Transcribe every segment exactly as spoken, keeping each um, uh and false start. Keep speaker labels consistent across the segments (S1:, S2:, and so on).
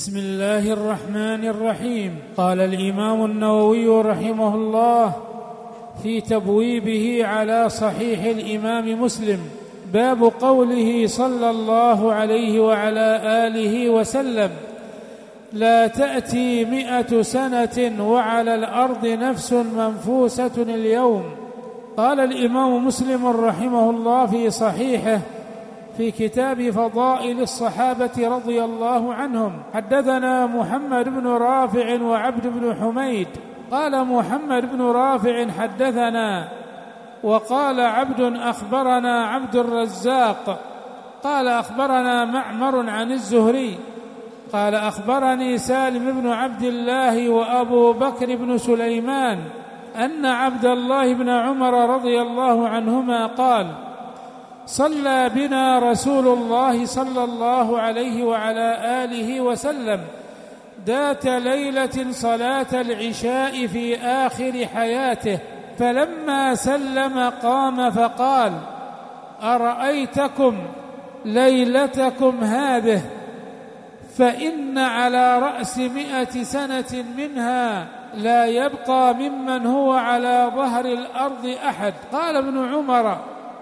S1: بسم الله الرحمن الرحيم. قال الإمام النووي رحمه الله في تبويبه على صحيح الإمام مسلم: باب قوله صلى الله عليه وعلى آله وسلم: لا تأتي مئة سنة وعلى الأرض نفس منفوسة اليوم. قال الإمام مسلم رحمه الله في صحيحه في كتاب فضائل الصحابة رضي الله عنهم: حدثنا محمد بن رافع وعبد بن حميد. قال محمد بن رافع: حدثنا. وقال عبد: أخبرنا عبد الرزاق. قال: أخبرنا معمر عن الزهري. قال: أخبرني سالم بن عبد الله وأبو بكر بن سليمان أن عبد الله بن عمر رضي الله عنهما قال: صلى بنا رسول الله صلى الله عليه وعلى آله وسلم ذات ليلة صلاة العشاء في آخر حياته، فلما سلم قام فقال: أرأيتكم ليلتكم هذه، فإن على رأس مئة سنة منها لا يبقى ممن هو على ظهر الأرض أحد. قال ابن عمر: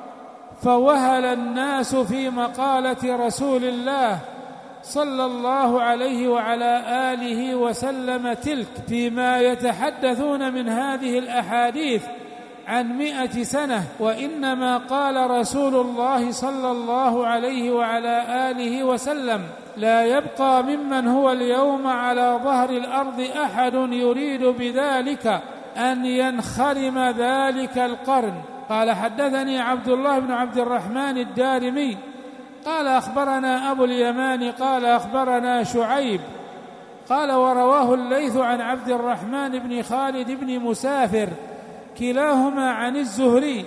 S1: فوهل الناس في مقالة رسول الله صلى الله عليه وعلى آله وسلم تلك، فيما يتحدثون من هذه الأحاديث عن مئة سنة، وإنما قال رسول الله صلى الله عليه وعلى آله وسلم: لا يبقى ممن هو اليوم على ظهر الأرض أحد يريد بذلك أن ينخرم ذلك القرن. قال: حدثني عبد الله بن عبد الرحمن الدارمي قال: أخبرنا أبو اليمان قال: أخبرنا شعيب قال: ورواه الليث عن عبد الرحمن بن خالد بن مسافر كلاهما عن الزهري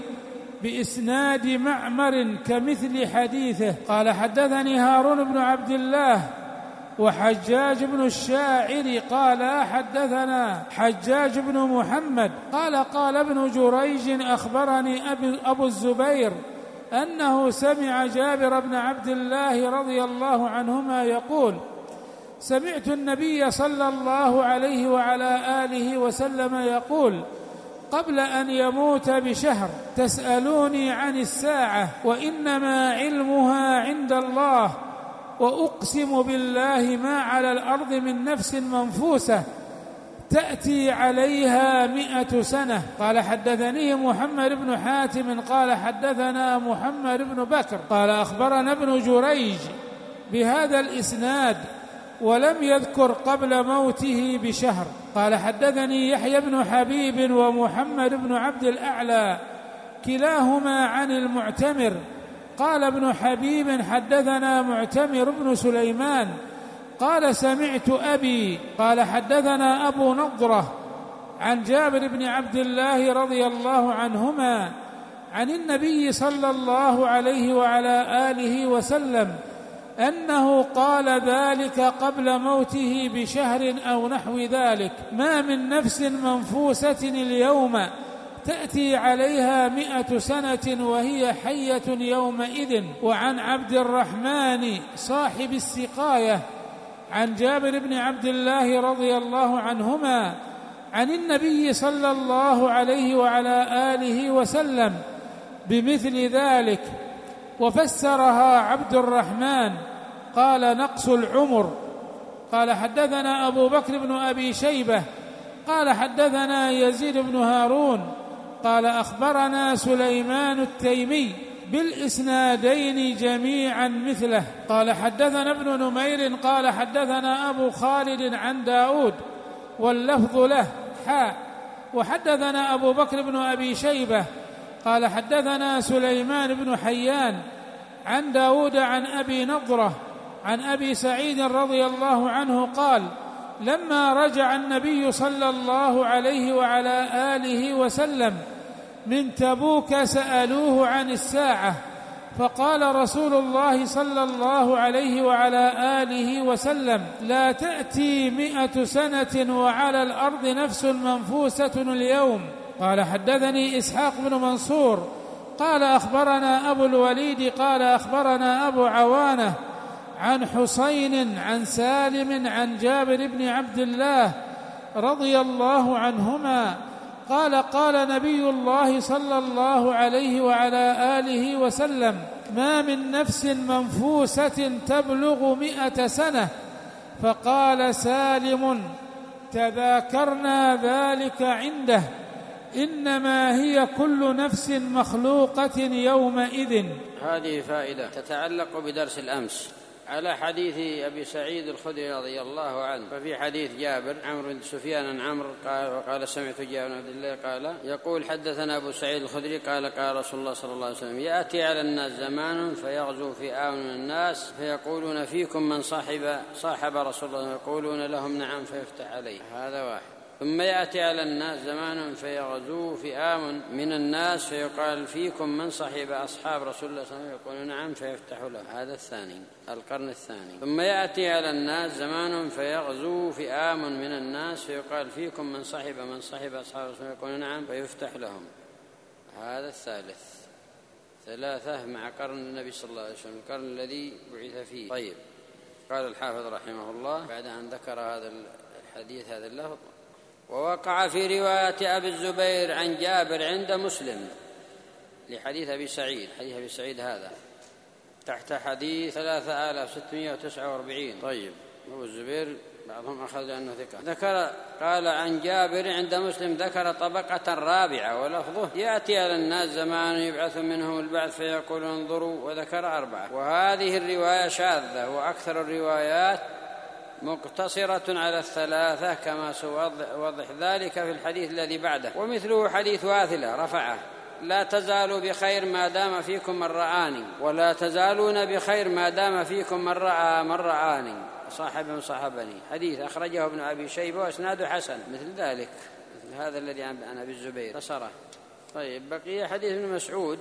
S1: بإسناد معمر كمثل حديثه. قال: حدثني هارون بن عبد الله وحجاج بن الشاعر قال: حدثنا حجاج بن محمد قال: قال ابن جريج: أخبرني أبو الزبير أنه سمع جابر بن عبد الله رضي الله عنهما يقول: سمعت النبي صلى الله عليه وعلى آله وسلم يقول قبل أن يموت بشهر: تسألوني عن الساعة وإنما علمها عند الله، وأقسم بالله ما على الأرض من نفس منفوسة تأتي عليها مئة سنة. قال: حدثني محمد بن حاتم قال: حدثنا محمد بن بكر قال: أخبرنا ابن جريج بهذا الإسناد ولم يذكر قبل موته بشهر. قال: حدثني يحيى بن حبيب ومحمد بن عبد الأعلى كلاهما عن المعتمر. قال ابن حبيب: حدثنا معتمر بن سليمان قال: سمعت أبي قال: حدثنا أبو نضرة عن جابر بن عبد الله رضي الله عنهما عن النبي صلى الله عليه وعلى آله وسلم أنه قال ذلك قبل موته بشهر أو نحو ذلك: ما من نفس منفوسة اليوم تأتي عليها مئة سنة وهي حية يومئذ. وعن عبد الرحمن صاحب السقاية عن جابر بن عبد الله رضي الله عنهما عن النبي صلى الله عليه وعلى آله وسلم بمثل ذلك، وفسرها عبد الرحمن قال: نقص العمر. قال: حدثنا أبو بكر بن أبي شيبة قال: حدثنا يزيد بن هارون قال: أخبرنا سليمان التيمي بالإسنادين جميعا مثله. قال: حدثنا ابن نمير قال: حدثنا أبو خالد عن داود واللفظ له حاء. وحدثنا أبو بكر بن أبي شيبة قال: حدثنا سليمان بن حيان عن داود عن أبي نضرة عن أبي سعيد رضي الله عنه قال: لما رجع النبي صلى الله عليه وعلى آله وسلم من تبوك سألوه عن الساعة، فقال رسول الله صلى الله عليه وعلى آله وسلم: لا تأتي مئة سنة وعلى الأرض نفس منفوسة اليوم. قال: حدثني إسحاق بن منصور قال: أخبرنا أبو الوليد قال: أخبرنا أبو عوانة عن حسين عن سالم عن جابر بن عبد الله رضي الله عنهما قال قال نبي الله صلى الله عليه وعلى آله وسلم: ما من نفس منفوسة تبلغ مئة سنة. فقال سالم: تذاكرنا ذلك عنده، إنما هي كل نفس مخلوقة يومئذ.
S2: هذه فائدة تتعلق بدرس الأمس على حديث أبي سعيد الخدري رضي الله عنه. ففي حديث جابر عمرو بن سفيان عن عمرو قال, قال سمعت جابر بن عبد الله قال يقول: حدثنا أبو سعيد الخدري قال قال رسول الله صلى الله عليه وسلم: يأتي على الناس زمان فيغزو فئام من الناس فيقولون: فيكم من صاحب صاحب رسول الله، يقولون لهم: نعم، فيفتح عليه. هذا واحد. ثم يأتي على الناس زمان فيغزو فئام من الناس فيقال: فيكم من صاحب أصحاب رسول الله صلى الله عليه وسلم، يقولون: نعم، فيفتح له. هذا الثاني، القرن الثاني. ثم يأتي على الناس زمان فيغزو فئام من الناس فيقال: فيكم من صاحب من صاحب أصحاب رسول الله، يقولون: نعم، فيفتح لهم. هذا الثالث. ثلاثة مع قرن النبي صلى الله عليه وسلم، القرن الذي بعث فيه. طيب، قال الحافظ رحمه الله بعد أن ذكر هذا الحديث هذا اللفظ: ووقع في رواية أبي الزبير عن جابر عند مسلم لحديث أبي سعيد، حديث أبي سعيد هذا تحت حديث ثلاثة آلاف ستمائة وتسعة وأربعين. طيب، أبو الزبير بعضهم أخذ لأنه ذكر ذكر قال عن جابر عند مسلم ذكر طبقة رابعة، ولفظه: يأتي على الناس زمان يبعث منهم البعث فيقولون: انظروا، وذكر أربعة. وهذه الرواية شاذة، وأكثر الروايات مقتصرة على الثلاثة، كما سوضح ذلك في الحديث الذي بعده. ومثله حديث واثلة رفعه: لا تزالوا بخير ما دام فيكم من رآني، ولا تزالون بخير ما دام فيكم من رأى من رآني، صاحب من صاحبني. حديث أخرجه ابن أبي شيبة وإسناده حسن، مثل ذلك، مثل هذا الذي عن أبي الزبير تصره. طيب، بقي حديث ابن مسعود،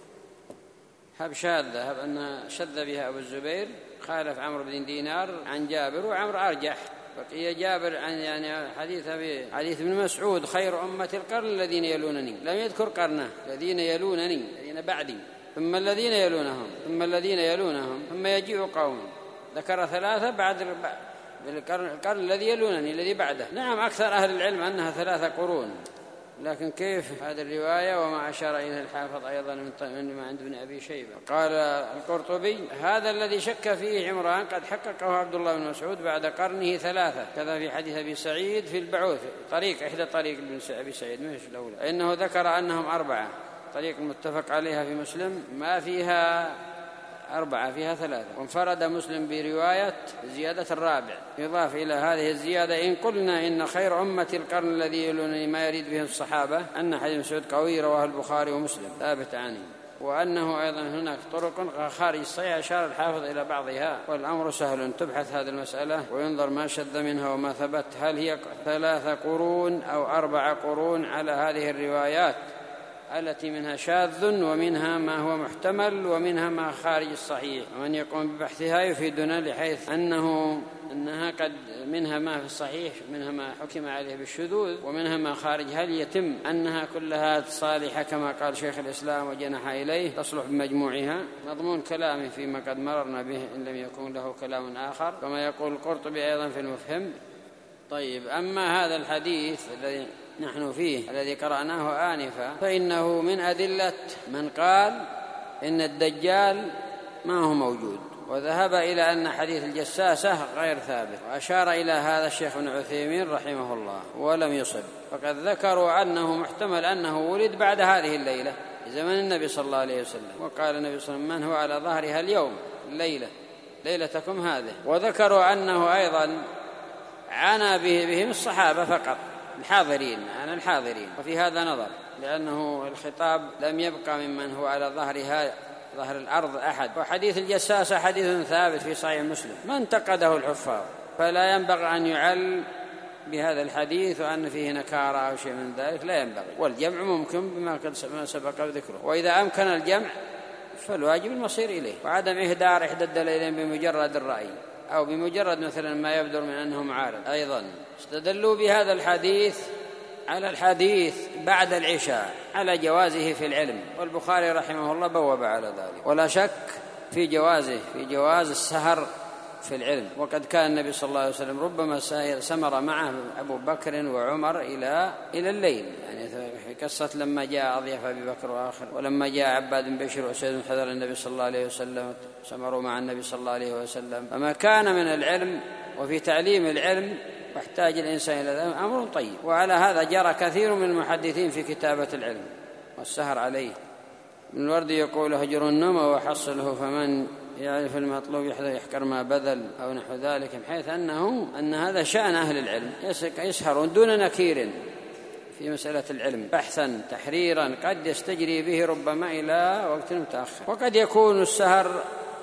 S2: هب شاذة، هب أن شذ بها أبو الزبير، خالف عمرو بن دينار عن جابر، وعمرو أرجح. بقي جابر عن يعني حديث أبي حديث ابن مسعود: خير أمة القرن الذين يلونني. لم يذكر قرنه، الذين يلونني، الذين بعدي، ثم الذين يلونهم، ثم الذين يلونهم، ثم يجيء قوم. ذكر ثلاثة بعد القرن, القرن الذي يلونني، الذي بعده. نعم، أكثر أهل العلم أنها ثلاثة قرون، لكن كيف هذه الرواية وما أشار إليه الحافظ أيضا من ما عند ابن أبي شيبة. قال القرطبي: هذا الذي شك فيه عمران قد حققه عبد الله بن مسعود بعد قرنه ثلاثة، كذا في حديث أبي سعيد في البعوث، طريق إحدى طريق أبي سعيد مش الأولى، إنه ذكر أنهم أربعة، طريق المتفق عليها في مسلم ما فيها أربعة، فيها ثلاثة. وانفرد مسلم برواية زيادة الرابع. يضاف إلى هذه الزيادة: إن قلنا إن خير أمة القرن الذي يلونني ما يريد به الصحابة، أن حديث مسعود قوي رواه البخاري ومسلم ثابت عنه، وأنه أيضا هناك طرق خارج الصحيح أشار الحافظ إلى بعضها. والأمر سهل، تبحث هذه المسألة وينظر ما شذ منها وما ثبت، هل هي ثلاثة قرون أو أربع قرون على هذه الروايات التي منها شاذ ومنها ما هو محتمل ومنها ما خارج الصحيح. ومن يقوم ببحثها يفيدنا، لحيث أنه أنها قد منها ما في الصحيح، منها ما حكم عليه بالشذوذ، ومنها ما خارج. هل يتم أنها كلها صالحة كما قال شيخ الإسلام وجنح إليه تصلح بمجموعها؟ مضمون كلامه فيما قد مررنا به إن لم يكن له كلام آخر، كما يقول القرطبي أيضا في المفهم. طيب، أما هذا الحديث الذي نحن فيه الذي قرأناه آنفا، فإنه من أدلة من قال إن الدجال ما هو موجود، وذهب إلى أن حديث الجساسة غير ثابت، وأشار إلى هذا الشيخ ابن عثيمين رحمه الله ولم يصب. فقد ذكروا أنه محتمل أنه ولد بعد هذه الليلة زمن النبي صلى الله عليه وسلم، وقال النبي صلى الله عليه وسلم: من هو على ظهرها اليوم، الليلة ليلتكم هذه. وذكروا أنه أيضا عانى به بهم الصحابة فقط، الحاضرين، أنا الحاضرين. وفي هذا نظر، لأنه الخطاب لم يبقى ممن هو على ظهرها ظهر الأرض أحد. وحديث الجساسة حديث ثابت في صحيح مسلم ما انتقده الحفاظ، فلا ينبغي أن يعل بهذا الحديث وأن فيه نكارة أو شيء من ذلك، لا ينبغي. والجمع ممكن بما قد سبق ذكره، وإذا أمكن الجمع فالواجب المصير إليه، وعدم إهدار إحدى الدليلين بمجرد الرأي أو بمجرد مثلا ما يبدر من أنه معارض. أيضا استدلوا بهذا الحديث على الحديث بعد العشاء على جوازه في العلم، والبخاري رحمه الله بوب على ذلك. ولا شك في جوازه في جواز السهر في العلم. وقد كان النبي صلى الله عليه وسلم ربما سمر معه أبو بكر وعمر إلى إلى الليل، يعني في قصة لما جاء أضياف أبي بكر وآخر، ولما جاء عباد بن بشر وأسيد بن حضر النبي صلى الله عليه وسلم سمروا مع النبي صلى الله عليه وسلم. فما كان من العلم وفي تعليم العلم واحتاج الإنسان إلى ذلك أمر طيب. وعلى هذا جرى كثير من المحدثين في كتابة العلم والسهر عليه. ابن الوردي يقول: هجر النوم وحصله، فمن يعرف المطلوب يحكر ما بذل أو نحو ذلك، بحيث أنه أن هذا شأن أهل العلم، يسهرون دون نكير في مسألة العلم، بحثا تحريرا قد يستجري به ربما إلى وقت متأخر. وقد يكون السهر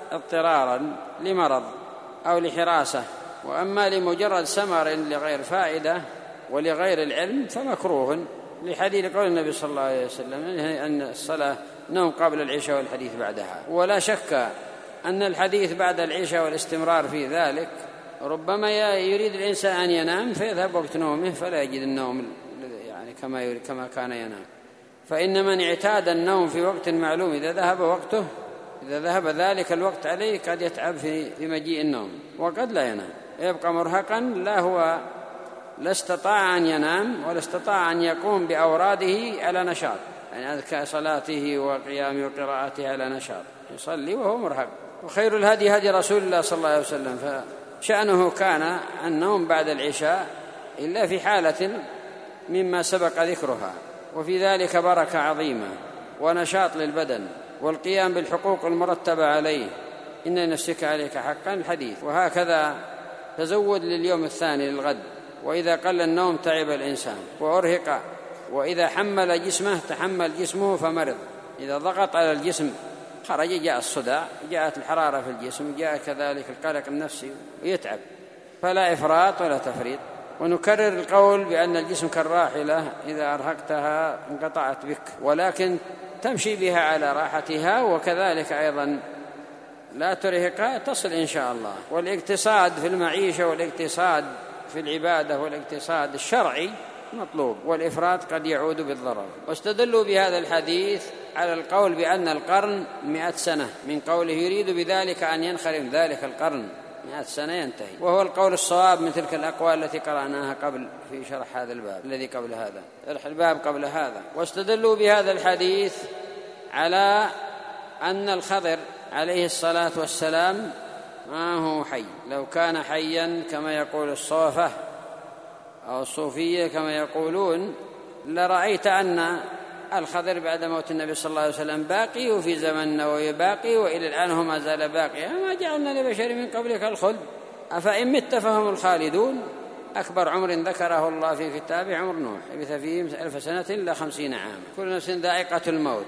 S2: اضطرارا لمرض أو لحراسة، وأما لمجرد سمر لغير فائدة ولغير العلم فمكروه، لحديث قول النبي صلى الله عليه وسلم أن الصلاة نوم قبل العشاء والحديث بعدها. ولا شك أن الحديث بعد العشاء والاستمرار في ذلك ربما يريد الإنسان أن ينام فيذهب وقت نومه فلا يجد النوم يعني كما يريد كما كان ينام. فإن من اعتاد النوم في وقت معلوم إذا ذهب وقته إذا ذهب ذلك الوقت عليه قد يتعب في في مجيء النوم وقد لا ينام، يبقى مرهقا، لا هو لا استطاع أن ينام ولا استطاع أن يقوم بأوراده على نشاط، يعني أذكى صلاته وقيامه وقراءته على نشاط، يصلي وهو مرهق. وخير الهدي هدي رسول الله صلى الله عليه وسلم، فشأنه كان النوم بعد العشاء إلا في حالة مما سبق ذكرها، وفي ذلك بركة عظيمة ونشاط للبدن والقيام بالحقوق المرتبة عليه، إن نفسك عليك حقا الحديث. وهكذا تزود لليوم الثاني للغد، وإذا قل النوم تعب الإنسان وأرهق، وإذا حمل جسمه تحمل جسمه فمرض، إذا ضغط على الجسم خرج جاء الصداع، جاءت الحرارة في الجسم، جاء كذلك القلق النفسي ويتعب. فلا إفراط ولا تفريط. ونكرر القول بأن الجسم كالراحلة إذا أرهقتها انقطعت بك، ولكن تمشي بها على راحتها، وكذلك أيضا لا ترهقها تصل إن شاء الله. والاقتصاد في المعيشة والاقتصاد في العبادة والاقتصاد الشرعي مطلوب، والإفراط قد يعود بالضرر. واستدلوا بهذا الحديث على القول بأن القرن مئة سنة، من قوله يريد بذلك أن ينخرم ذلك القرن مئة سنة ينتهي، وهو القول الصواب من تلك الأقوال التي قرأناها قبل في شرح هذا الباب الذي قبل هذا شرح الباب قبل هذا. واستدلوا بهذا الحديث على أن الخضر عليه الصلاة والسلام ما هو حي، لو كان حيا كما يقول الصوفة أو الصوفية كما يقولون لرأيت أن الخضر بعد موت النبي صلى الله عليه وسلم باقي، وفي زمننا ويباقي، وإلى الآن هو ما زال باقي، ما جعلنا لبشر من قبلك الخلد أفإن مت فهم الخالدون. أكبر عمر ذكره الله في كتابه عمر نوح، لبث فيهم ألف سنة إلا خمسين عاما، كل نفس ذائقة الموت.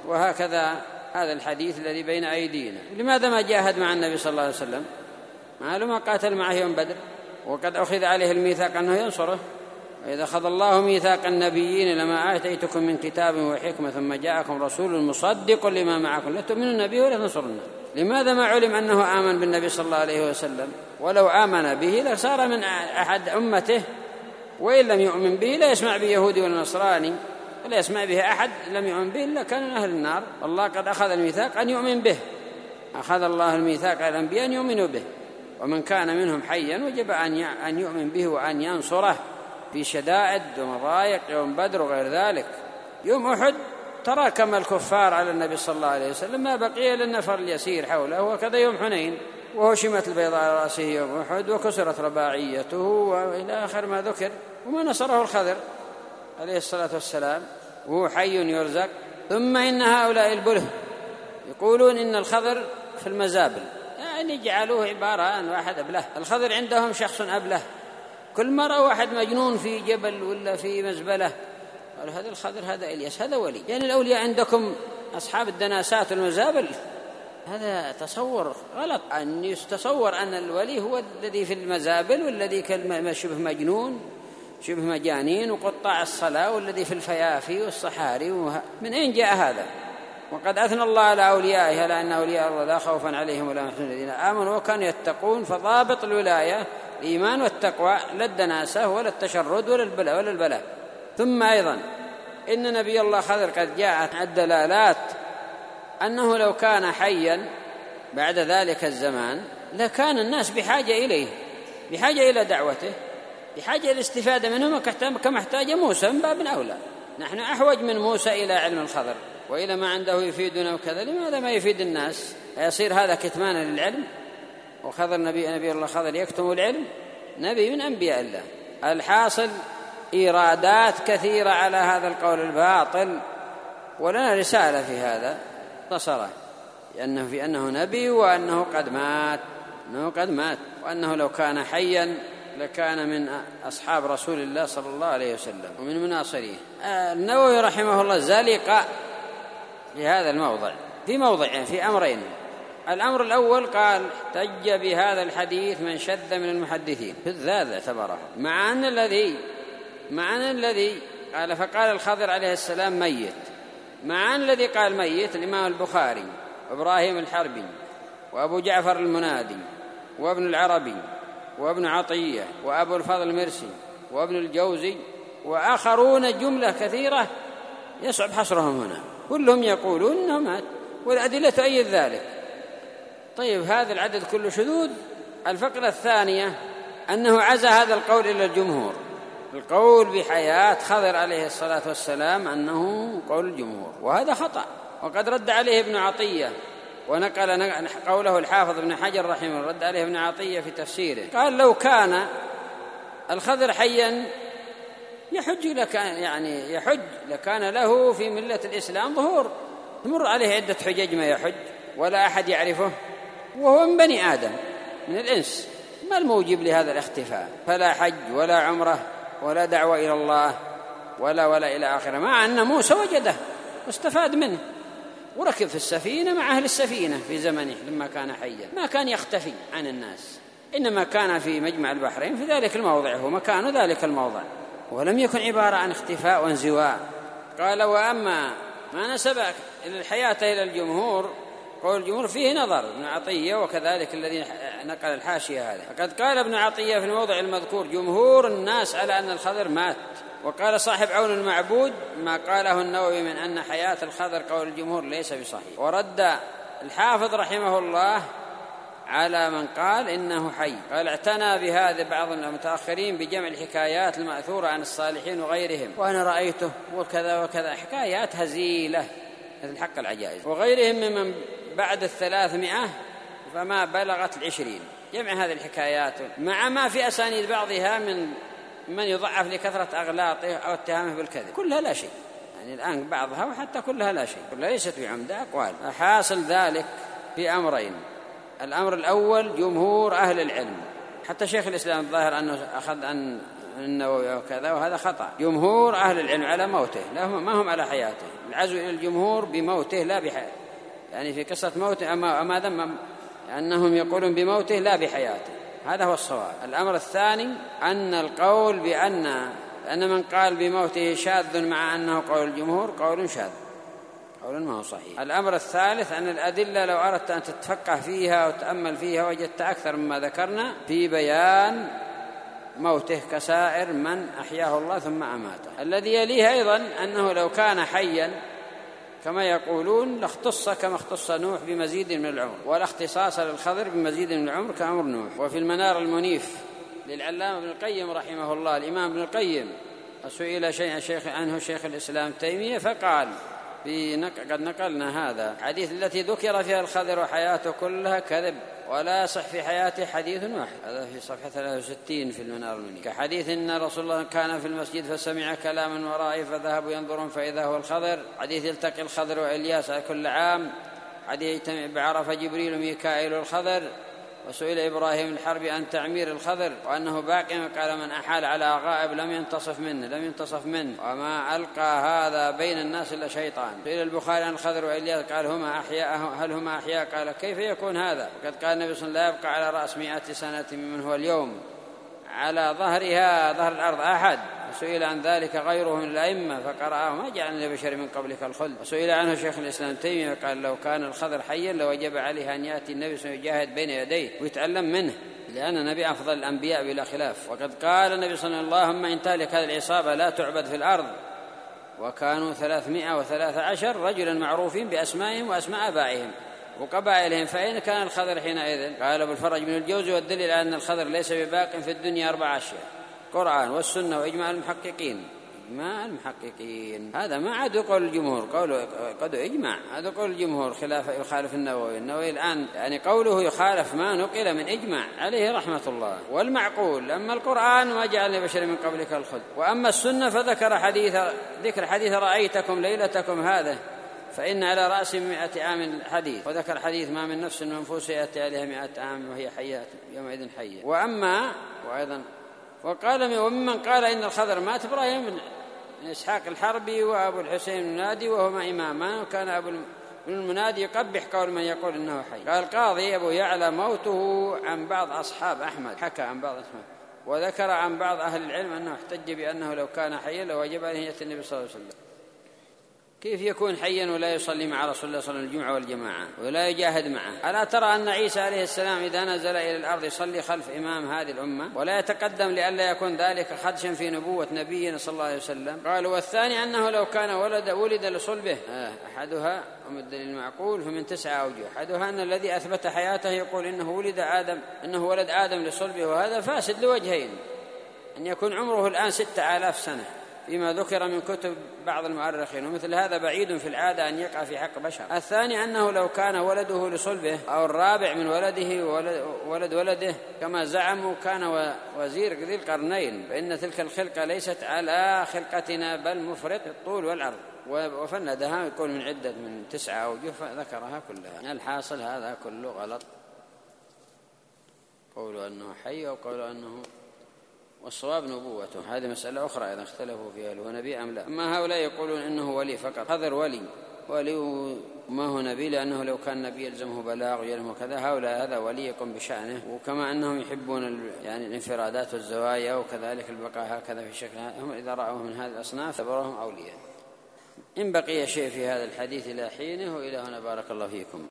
S2: وهكذا هذا الحديث الذي بين أيدينا. لماذا ما جاهد مع النبي صلى الله عليه وسلم؟ معلوم قاتل معه يوم بدر، وقد أخذ عليه الميثاق أنه ينصره، وإذا أخذ الله ميثاق النبيين لما آتيتكم من كتاب وحكمة ثم جاءكم رسول مصدق لما معكم لتؤمنون به ولا تنصرونه. لماذا ما علم أنه آمن بالنبي صلى الله عليه وسلم؟ ولو آمن به لصار من أحد أمته، وإن لم يؤمن به لا يسمع به يهودي ولا نصراني ولا يسمع به أحد لم يؤمن به إلا كان من أهل النار. الله قد أخذ الميثاق أن يؤمن به، أخذ الله الميثاق على الأنبياء أن يؤمنوا به، ومن كان منهم حيا وجب أن يؤمن به وأن ينصره في شدائد ومضايق يوم بدر وغير ذلك. يوم أحد تراكم الكفار على النبي صلى الله عليه وسلم، ما بقي إلا النفر اليسير حوله. وكذا يوم حنين وهشمت البيضاء على رأسه يوم أحد وكسرت رباعيته وإلى آخر ما ذكر. وما نصره الخضر عليه الصلاة والسلام وهو حي يرزق. ثم إن هؤلاء البله يقولون إن الخضر في المزابل، يعني جعلوه عبارة عن واحد أبله. الخضر عندهم شخص أبله، كل مرة واحد مجنون في جبل ولا في مزبلة قال هذا الخضر هذا إلياس هذا ولي. يعني الأولياء عندكم أصحاب الدناسات والمزابل، هذا تصور غلط. أن يتصور أن الولي هو الذي في المزابل والذي شبه مجنون شبه مجانين وقطاع الصلاة والذي في الفيافي والصحاري. من أين جاء هذا؟ وقد أثنى الله على أوليائه لأن أولياء الله لا خوف عليهم ولا هم يحزنون الذين آمنوا وكانوا يتقون. فضابط الولاية الإيمان والتقوى، لا الدناسة ولا التشرد ولا البلاء ولا البلاء. ثم أيضا إن نبي الله خضر قد جاءت الدلالات أنه لو كان حيا بعد ذلك الزمان لكان الناس بحاجة إليه، بحاجة إلى دعوته، بحاجة إلى الاستفادة منه كما احتاج موسى من باب أولى. نحن أحوج من موسى إلى علم الخضر وإلى ما عنده يفيدنا وكذا، لماذا ما يفيد الناس؟ يصير هذا كتمانا للعلم؟ وخضر نبي, نبي الله خضر يكتم العلم، نبي من أنبياء الله. الحاصل إيرادات كثيرة على هذا القول الباطل، ولنا رسالة في هذا نصره، لأنه في أنه نبي وأنه قد مات، أنه قد مات وأنه لو كان حيا لكان من أصحاب رسول الله صلى الله عليه وسلم ومن مناصريه. النووي رحمه الله زلق في هذا الموضع في موضعين في أمرين. الأمر الأول قال احتج بهذا الحديث من شذ من المحدثين، بالذات اعتبره، مع أن الذي مع أن الذي قال فقال الخضر عليه السلام ميت، مع أن الذي قال ميت الإمام البخاري وإبراهيم الحربي وأبو جعفر المنادي وابن العربي وابن عطية وأبو الفضل المرسي وابن الجوزي وآخرون جملة كثيرة يصعب حصرهم هنا، كلهم يقولون إنه مات والأدلة تؤيد ذلك. طيب هذا العدد كله شذوذ. الفقرة الثانية أنه عزى هذا القول إلى الجمهور، القول بحياة خضر عليه الصلاة والسلام أنه قول الجمهور، وهذا خطأ. وقد رد عليه ابن عطية ونقل قوله الحافظ ابن حجر رحمه الله، رد عليه ابن عطية في تفسيره، قال لو كان الخضر حيا يحج لكان يعني يحج لكان له في ملة الإسلام ظهور، تمر عليه عدة حجج ما يحج ولا أحد يعرفه، وهو من بني آدم من الإنس، ما الموجب لهذا الاختفاء؟ فلا حج ولا عمره ولا دعوة إلى الله ولا ولا إلى آخره، مع أن موسى وجده واستفاد منه وركب في السفينة مع أهل السفينة في زمنه لما كان حيا، ما كان يختفي عن الناس، إنما كان في مجمع البحرين في ذلك الموضع، هو مكان ذلك الموضع، ولم يكن عبارة عن اختفاء وانزواء. قال وأما ما نسب الحياة إلى الجمهور، قول الجمهور فيه نظر ابن عطية وكذلك الذي نقل الحاشية هذا. فقد قال ابن عطية في الموضع المذكور جمهور الناس على أن الخضر مات، وقال صاحب عون المعبود ما قاله النووي من أن حياة الخضر قول الجمهور ليس بصحيح. ورد الحافظ رحمه الله على من قال إنه حي، قال اعتنى بهذا بعض المتأخرين بجمع الحكايات المأثورة عن الصالحين وغيرهم، وأنا رأيته وكذا وكذا، حكايات هزيلة مثل حق العجائز، وغيرهم ممن بعد الثلاثمائة فما بلغت العشرين، جمع هذه الحكايات مع ما في أسانيد بعضها من من يضعف لكثرة أغلاطه أو اتهامه بالكذب، كلها لا شيء، يعني الآن بعضها وحتى كلها لا شيء، كلها ليست بعمدة أقوال. حاصل ذلك في أمرين، الأمر الأول جمهور أهل العلم، حتى شيخ الإسلام الظاهر أنه أخذ عن النووي وكذا، وهذا خطأ، جمهور أهل العلم على موته، لا هم ما هم على حياته، العزو إلى الجمهور بموته لا بحياته، يعني في قصة موته أما أما ذم أنهم يقولون بموته لا بحياته، هذا هو الصواب. الأمر الثاني أن القول بأن أن من قال بموته شاذ مع أنه قول الجمهور قول شاذ، قول ما هو صحيح. الأمر الثالث أن الأدلة لو أردت أن تتفقه فيها وتأمل فيها وجدت أكثر مما ذكرنا في بيان موته كسائر من أحياه الله ثم أماته. الذي يليه أيضا أنه لو كان حيا كما يقولون لاختص كما اختص نوح بمزيد من العمر، ولا اختصاص للخضر بمزيد من العمر كأمر نوح. وفي المنار المنيف للعلامة ابن القيم رحمه الله، الإمام ابن القيم سئل شيئا شيخ عنه شيخ الإسلام تيمية فقال في نق... قد نقلنا هذا حديث التي ذكر فيها الخضر وحياته كلها كذب، ولا صح في حياته حديث واحد، هذا في صفحة ثلاثة وستين في المنار المنيف. كحديث إن رسول الله كان في المسجد فسمع كلاما ورائه فذهبوا ينظرون فإذا هو الخضر، حديث يلتقي الخضر وإلياس كل عام، حديث يجتمع بعرفة جبريل وميكائيل والخضر، وسئل إبراهيم الحربي عن تعمير الخضر وأنه باقي، قال من أحال على غائب لم ينتصف منه لم ينتصف منه وما ألقى هذا بين الناس إلا شيطان. سئل البخاري عن الخضر وإلياس قال هما أحياء، هل هما أحياء؟ قال كيف يكون هذا؟ وقد قال النبي صلى الله عليه وسلم لا يبقى على رأس مئة سنة ممن هو اليوم على ظهرها ظهر الأرض أحد. وسئل عن ذلك غيره من الأئمة فقرأه ما جعلنا لبشر من قبلك الخلد. وسئل عنه شيخ الإسلام تيمية قال لو كان الخضر حيا لوجب عليه أن يأتي النبي صلى الله عليه وسلم يجاهد بين يديه ويتعلم منه، لأن النبي أفضل الأنبياء بلا خلاف. وقد قال النبي صلى الله عليه وسلم اللهم إن تهلك هذه العصابة لا تعبد في الأرض، وكانوا ثلاثمائة وثلاثة عشر رجلا معروفين بأسمائهم وأسماء آبائهم، وقبائلهم، فأين كان الخضر حينئذ؟ قال أبو الفرج بن الجوزي: والدليل على أن الخضر ليس بباق في الدنيا أربع أشياء: القرآن والسنة وإجماع المحققين. إجماع المحققين هذا ما عاد قول الجمهور، قوله قد إجماع، هذا قول الجمهور خلاف يخالف النووي. النووي الآن يعني قوله يخالف ما نقل من إجماع عليه رحمة الله. والمعقول: أما القرآن ما جعل لبشر من قبلك الخلد، وأما السنة فذكر حديث ذكر حديث رأيتكم ليلتكم هذا فإن على رأس مئة عام حديث، وذكر حديث ما من نفس منفوس يأتي عليها مئة عام وهي حية يومئذ حية. وأما وأيضا وقال وممن قال إن الخضر مات إبراهيم بن إسحاق الحربي وأبو الحسين المنادي وهما إمامان، وكان أبو المنادي يقبح قول من يقول إنه حي. قال القاضي أبو يعلى: موته عن بعض أصحاب أحمد، حكى عن بعض أصحاب، وذكر عن بعض أهل العلم أنه احتج بأنه لو كان حيا لوجب عليه يأتي النبي صلى الله عليه وسلم. كيف يكون حيا ولا يصلي مع رسول الله صلى الله عليه وسلم الجمعة والجماعة ولا يجاهد معه؟ ألا ترى أن عيسى عليه السلام إذا نزل إلى الأرض يصلي خلف إمام هذه الأمة ولا يتقدم لئلا يكون ذلك خدشا في نبوة نبينا صلى الله عليه وسلم؟ قالوا: والثاني أنه لو كان ولد ولد لصلبه. آه أحدها ومن الدليل المعقول فمن تسعة أوجه: أحدها أن الذي أثبت حياته يقول إنه ولد آدم إنه ولد آدم لصلبه، وهذا فاسد لوجهين: أن يكون عمره الآن ستة آلاف سنة فيما ذكر من كتب بعض المؤرخين، ومثل هذا بعيد في العادة أن يقع في حق بشر. الثاني أنه لو كان ولده لصلبه أو الرابع من ولده ولد ولده كما زعموا كان وزير ذي القرنين، فإن تلك الخلقة ليست على خلقتنا بل مفرط الطول والعرض، وفندها يكون من عدة من تسعة أوجه فذكرها كلها. الحاصل هذا كله غلط، قولوا أنه حي أو قولوا أنه، والصواب نبوته. هذه مسألة أخرى إذا اختلفوا فيها هل هو نبي أم لا. أما هؤلاء يقولون إنه ولي فقط، خضر ولي ولي ما هو نبي، لأنه لو كان نبي يلزمه بلاغ ويلزمه كذا. هؤلاء هذا ولي يقوم بشأنه، وكما أنهم يحبون يعني الانفرادات والزوايا وكذلك البقاء هكذا في شكل، هم إذا رأوه من هذه الأصناف اعتبروهم أولياء. إن بقي شيء في هذا الحديث إلى حينه، وإلى هنا بارك الله فيكم.